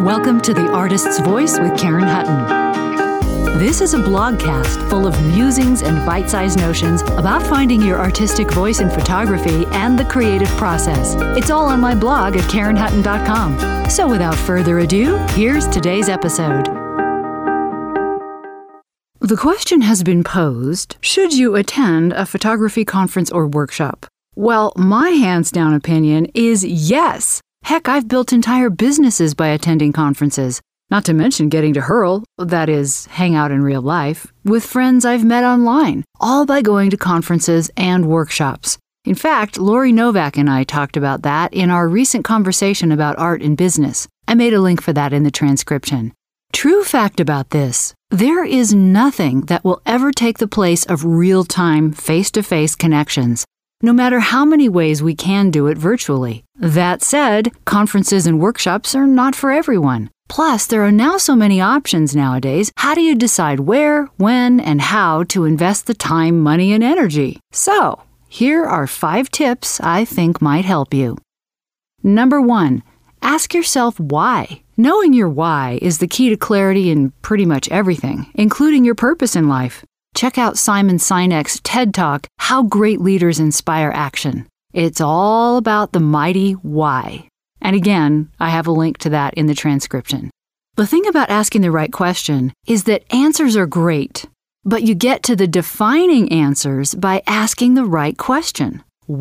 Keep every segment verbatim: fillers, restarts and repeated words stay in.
Welcome to The Artist's Voice with Karen Hutton. This is a blogcast full of musings and bite-sized notions about finding your artistic voice in photography and the creative process. It's all on my blog at karen hutton dot com. So without further ado, here's today's episode. The question has been posed, should you attend a photography conference or workshop? Well, my hands-down opinion is yes. Heck, I've built entire businesses by attending conferences. Not to mention getting to hurl, that is, hang out in real life, with friends I've met online, all by going to conferences and workshops. In fact, Lori Novak and I talked about that in our recent conversation about art and business. I made a link for that in the transcription. True fact about this, there is nothing that will ever take the place of real-time, face-to-face connections, no matter how many ways we can do it virtually. That said, conferences and workshops are not for everyone. Plus, there are now so many options nowadays. How do you decide where, when, and how to invest the time, money, and energy? So, here are five tips I think might help you. Number one, ask yourself why. Knowing your why is the key to clarity in pretty much everything, including your purpose in life. Check out Simon Sinek's TED Talk, How Great Leaders Inspire Action. It's all about the mighty why. And again, I have a link to that in the transcription. The thing about asking the right question is that answers are great, but you get to the defining answers by asking the right question.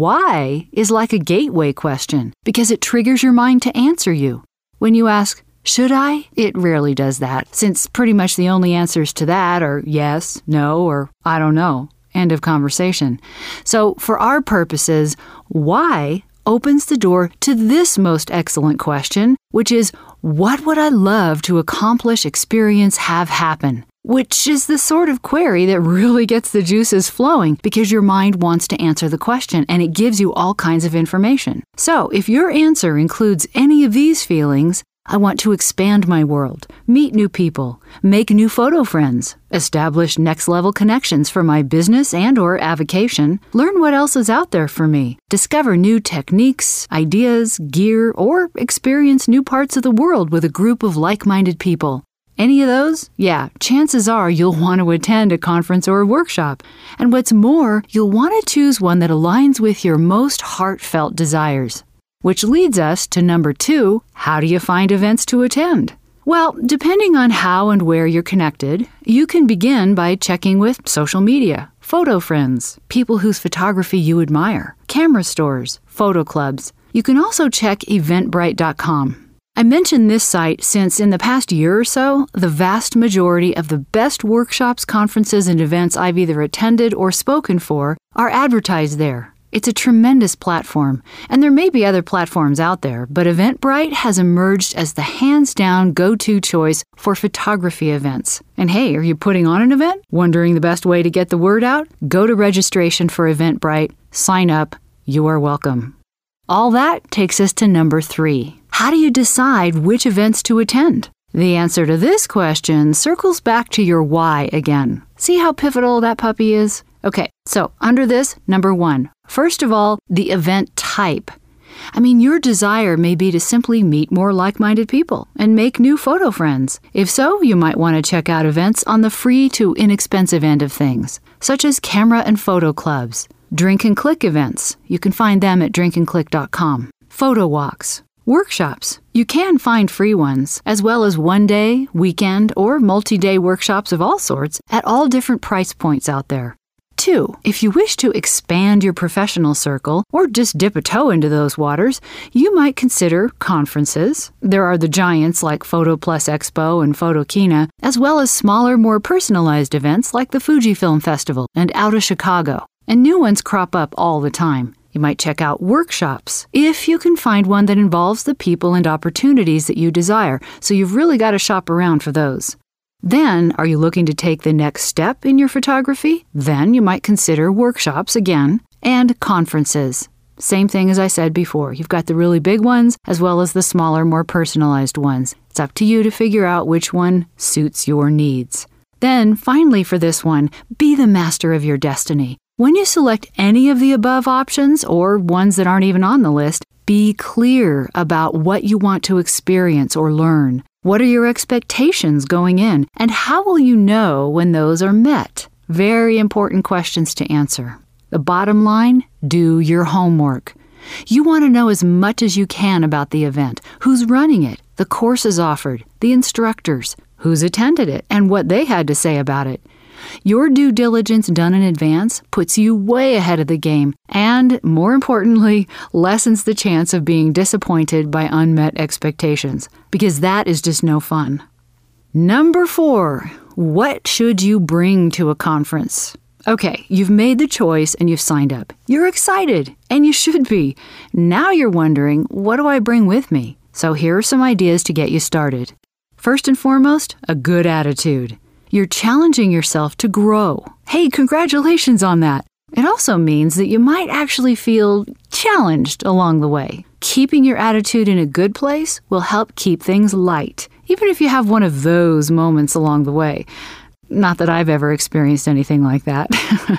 Why is like a gateway question because it triggers your mind to answer you. When you ask, should I? It rarely does that, since pretty much the only answers to that are yes, no, or I don't know. End of conversation. So for our purposes, why opens the door to this most excellent question, which is, what would I love to accomplish, experience, have happen? Which is the sort of query that really gets the juices flowing because your mind wants to answer the question and it gives you all kinds of information. So if your answer includes any of these feelings, I want to expand my world, meet new people, make new photo friends, establish next-level connections for my business and or avocation, learn what else is out there for me, discover new techniques, ideas, gear, or experience new parts of the world with a group of like-minded people. Any of those? Yeah, chances are you'll want to attend a conference or a workshop. And what's more, you'll want to choose one that aligns with your most heartfelt desires. Which leads us to number two, how do you find events to attend? Well, depending on how and where you're connected, you can begin by checking with social media, photo friends, people whose photography you admire, camera stores, photo clubs. You can also check eventbrite dot com. I mention this site since in the past year or so, the vast majority of the best workshops, conferences, and events I've either attended or spoken for are advertised there. It's a tremendous platform, and there may be other platforms out there, but Eventbrite has emerged as the hands-down go-to choice for photography events. And hey, are you putting on an event? Wondering the best way to get the word out? Go to registration for Eventbrite, sign up, you are welcome. All that takes us to number three. How do you decide which events to attend? The answer to this question circles back to your why again. See how pivotal that puppy is? Okay, so under this, number one, first of all, the event type. I mean, your desire may be to simply meet more like-minded people and make new photo friends. If so, you might want to check out events on the free to inexpensive end of things, such as camera and photo clubs, drink and click events. You can find them at drink and click dot com. Photo walks. Workshops. You can find free ones, as well as one-day, weekend, or multi-day workshops of all sorts at all different price points out there. Two, if you wish to expand your professional circle or just dip a toe into those waters, you might consider conferences. There are the giants like Photo Plus Expo and Photokina, as well as smaller, more personalized events like the Fujifilm Festival and Out of Chicago. And new ones crop up all the time. You might check out workshops, if you can find one that involves the people and opportunities that you desire, so you've really got to shop around for those. Then, are you looking to take the next step in your photography? Then you might consider workshops again, and conferences. Same thing as I said before. You've got the really big ones, as well as the smaller, more personalized ones. It's up to you to figure out which one suits your needs. Then, finally for this one, be the master of your destiny. When you select any of the above options, or ones that aren't even on the list, be clear about what you want to experience or learn. What are your expectations going in? And how will you know when those are met? Very important questions to answer. The bottom line, do your homework. You want to know as much as you can about the event, who's running it, the courses offered, the instructors, who's attended it, and what they had to say about it. Your due diligence done in advance puts you way ahead of the game and, more importantly, lessens the chance of being disappointed by unmet expectations, because that is just no fun. Number four, what should you bring to a conference? Okay, you've made the choice and you've signed up. You're excited, and you should be. Now you're wondering, what do I bring with me? So here are some ideas to get you started. First and foremost, a good attitude. You're challenging yourself to grow. Hey, congratulations on that. It also means that you might actually feel challenged along the way. Keeping your attitude in a good place will help keep things light, even if you have one of those moments along the way. Not that I've ever experienced anything like that.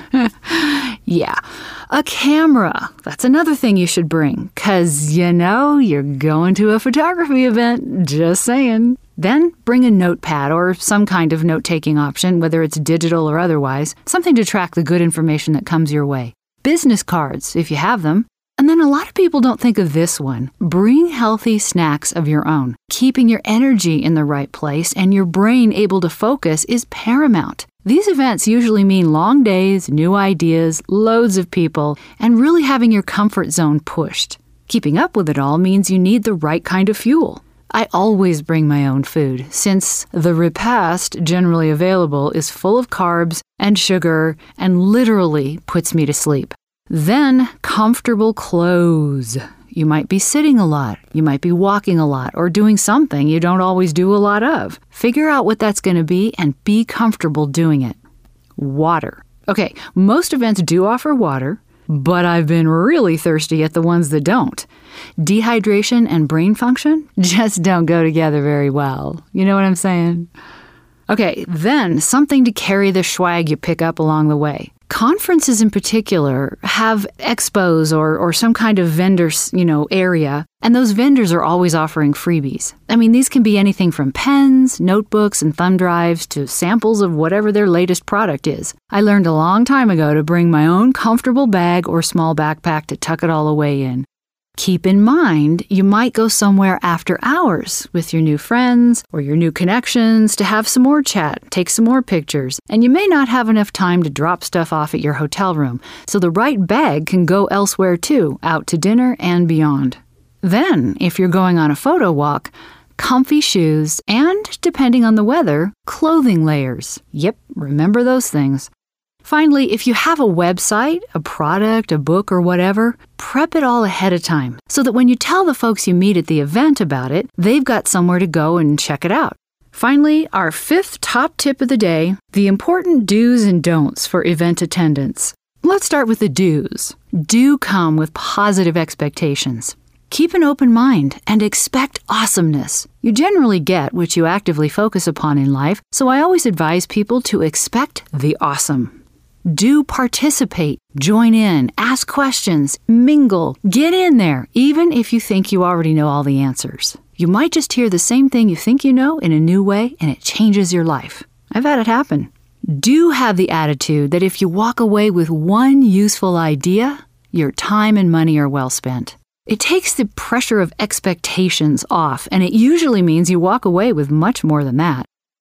Yeah. A camera. That's another thing you should bring, because, you know, you're going to a photography event. Just saying. Then bring a notepad or some kind of note-taking option, whether it's digital or otherwise, something to track the good information that comes your way. Business cards, if you have them. And then a lot of people don't think of this one. Bring healthy snacks of your own. Keeping your energy in the right place and your brain able to focus is paramount. These events usually mean long days, new ideas, loads of people, and really having your comfort zone pushed. Keeping up with it all means you need the right kind of fuel. I always bring my own food, since the repast generally available is full of carbs and sugar and literally puts me to sleep. Then, comfortable clothes. You might be sitting a lot, you might be walking a lot, or doing something you don't always do a lot of. Figure out what that's going to be and be comfortable doing it. Water. Okay, most events do offer water, but I've been really thirsty at the ones that don't. Dehydration and brain function just don't go together very well. You know what I'm saying? Okay, then something to carry the swag you pick up along the way. Conferences in particular have expos or, or some kind of vendor, you know, area, and those vendors are always offering freebies. I mean, these can be anything from pens, notebooks, and thumb drives to samples of whatever their latest product is. I learned a long time ago to bring my own comfortable bag or small backpack to tuck it all away in. Keep in mind, you might go somewhere after hours with your new friends or your new connections to have some more chat, take some more pictures, and you may not have enough time to drop stuff off at your hotel room, so the right bag can go elsewhere too, out to dinner and beyond. Then, if you're going on a photo walk, comfy shoes and, depending on the weather, clothing layers. Yep, remember those things. Finally, if you have a website, a product, a book, or whatever, prep it all ahead of time so that when you tell the folks you meet at the event about it, they've got somewhere to go and check it out. Finally, our fifth top tip of the day, the important do's and don'ts for event attendance. Let's start with the do's. Do come with positive expectations. Keep an open mind and expect awesomeness. You generally get what you actively focus upon in life, so I always advise people to expect the awesome. Do participate, join in, ask questions, mingle, get in there, even if you think you already know all the answers. You might just hear the same thing you think you know in a new way, and it changes your life. I've had it happen. Do have the attitude that if you walk away with one useful idea, your time and money are well spent. It takes the pressure of expectations off, and it usually means you walk away with much more than that.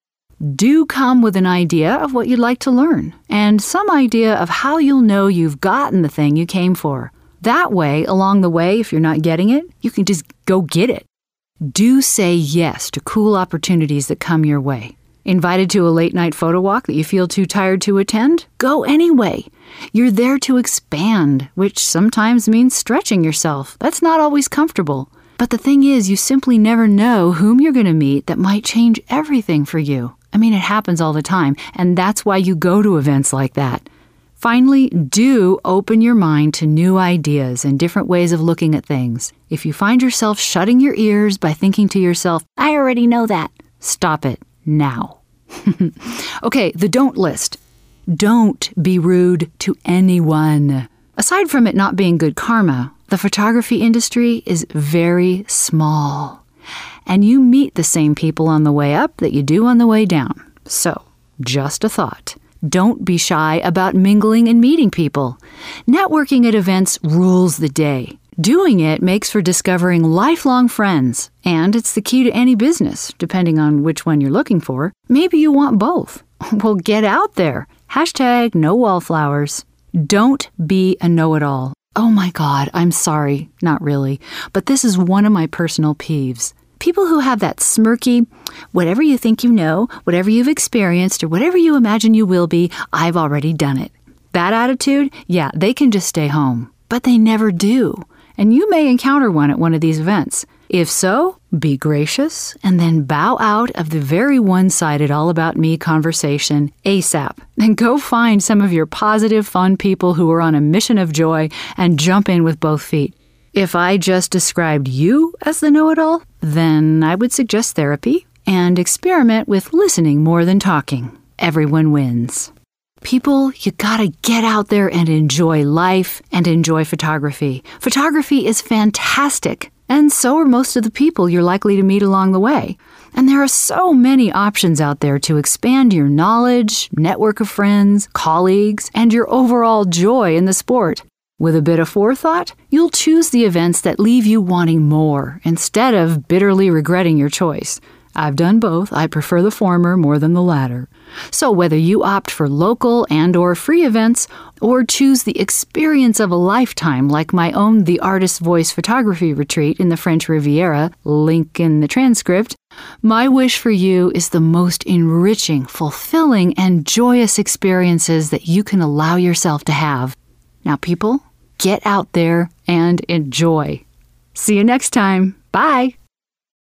Do come with an idea of what you'd like to learn, and some idea of how you'll know you've gotten the thing you came for. That way, along the way, if you're not getting it, you can just go get it. Do say yes to cool opportunities that come your way. Invited to a late-night photo walk that you feel too tired to attend? Go anyway. You're there to expand, which sometimes means stretching yourself. That's not always comfortable. But the thing is, you simply never know whom you're going to meet that might change everything for you. I mean, it happens all the time, and that's why you go to events like that. Finally, do open your mind to new ideas and different ways of looking at things. If you find yourself shutting your ears by thinking to yourself, I already know that, stop it now. Okay, the don't list. Don't be rude to anyone. Aside from it not being good karma, the photography industry is very small. and you meet the same people on the way up that you do on the way down. So, just a thought. Don't be shy about mingling and meeting people. Networking at events rules the day. Doing it makes for discovering lifelong friends, and it's the key to any business, depending on which one you're looking for. Maybe you want both. Well, get out there. Hashtag no wallflowers. Don't be a know-it-all. Oh my God, I'm sorry. Not really. But this is one of my personal peeves. People who have that smirky, whatever you think you know, whatever you've experienced, or whatever you imagine you will be, I've already done it. That attitude, yeah, they can just stay home. But they never do. And you may encounter one at one of these events. If so, be gracious and then bow out of the very one-sided all-about-me conversation ASAP. And go find some of your positive, fun people who are on a mission of joy and jump in with both feet. If I just described you as the know-it-all, then I would suggest therapy and experiment with listening more than talking. Everyone wins. People, you gotta get out there and enjoy life and enjoy photography. Photography is fantastic, and so are most of the people you're likely to meet along the way. And there are so many options out there to expand your knowledge, network of friends, colleagues, and your overall joy in the sport. With a bit of forethought, you'll choose the events that leave you wanting more instead of bitterly regretting your choice. I've done both. I prefer the former more than the latter. So whether you opt for local and or free events or choose the experience of a lifetime like my own The Artist's Voice photography retreat in the French Riviera, link in the transcript, my wish for you is the most enriching, fulfilling, and joyous experiences that you can allow yourself to have. Now, people, get out there and enjoy. See you next time. Bye.